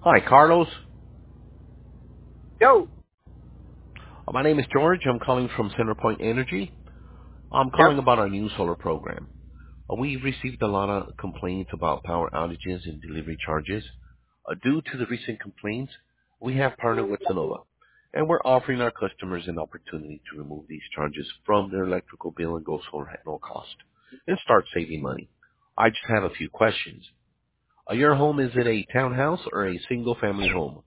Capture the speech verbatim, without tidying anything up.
Hi, Carlos. Yo. Uh, My name is George. I'm calling from Centerpoint Energy. I'm calling Yep. about our new solar program. Uh, We've received a lot of complaints about power outages and delivery charges. Uh, Due to the recent complaints, we have partnered with Sonova, and we're offering our customers an opportunity to remove these charges from their electrical bill and go solar at no cost and start saving money. I just have a few questions. Uh, Your home, is it a townhouse or a single-family home?